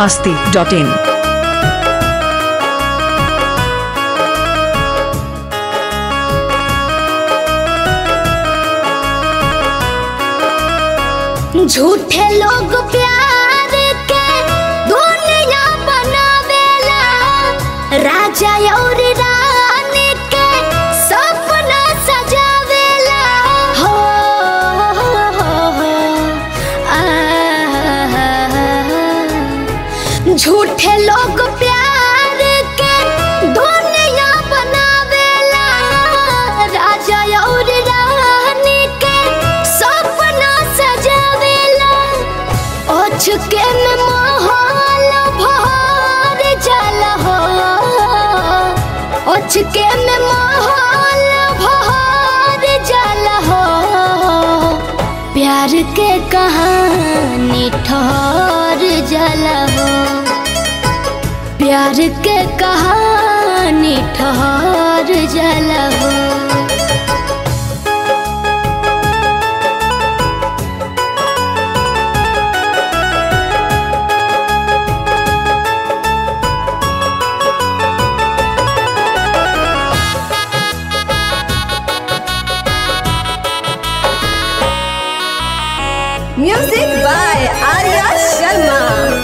biharmasti.in। झूठे लोग प्यार के दुनिया बनावेला, राजा और रानी के सपना सजावेला। हो झूठे लोग प्यार के दुनिया बनावेला, राजा और रानी के सपना सजावेला। ओछके में महल भर जाला हो, ओछके में महल भर जाला हो। प्यार के कहानी ठहर जाला हो, प्यार के कहानी ठहर जाला हो। Music by Arya Sharma।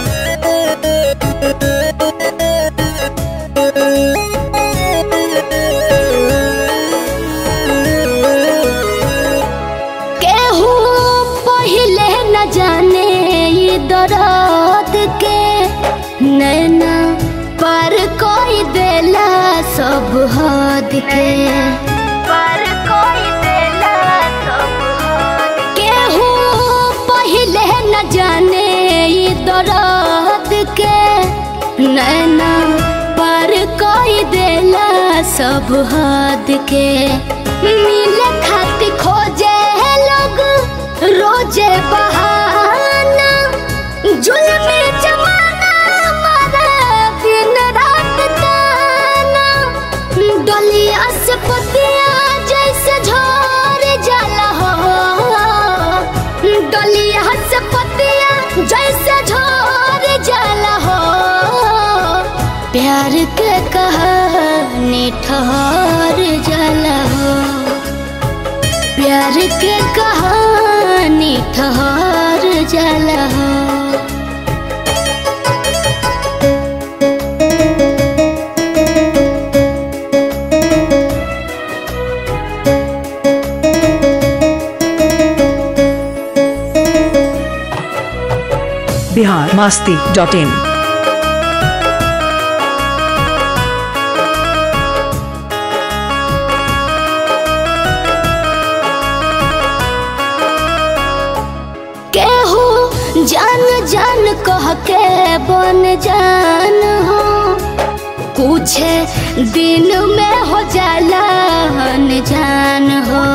केहू पहिले न जाने ये दर्द के, नैना पर कोई देला सब हद के, पर कोई देला सब हद। केहू पहिले न जाने ये दर्द के, नैना पर कोई देला सब हद के। मिले खातिर खोजे लोग रोजे बहाना, जुल्मी जमाना मारे दिन रात ताना। डलिया से पतिया जैसे झड़ जाला हो, डलिया से पतिया जैसे झड़ जाला हो। प्यार के कहानी ठहर जाला हो, प्यार के कहानी ठहर जाला हो। biharmasti.in। केहू जान जान कह के बन जान हो, कुछ दिन में हो जाला अनजान हो।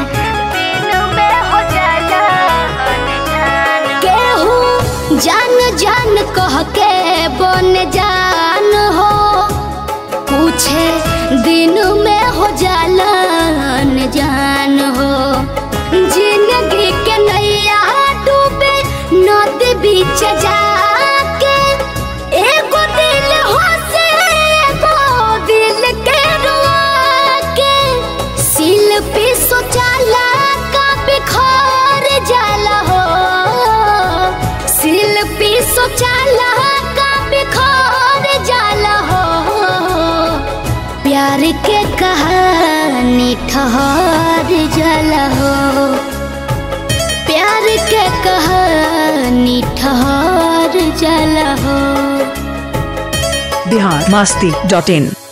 केहू जान जान कह के बन जान हो, कुछ दिन में हो जाला अनजान हो। जिंदगी के नैया डूबे नदी बीच जाके, एगो दिल हंसे एगो दिल के रुआ के। शिल्पी सोचाला का बिखर जाला हो, शिल्पी सोचाला का बिखर जाला हो। प्यार के कहानी ठहर जाला हो, प्यार के कहानी ठहर जाला हो। biharmasti.in।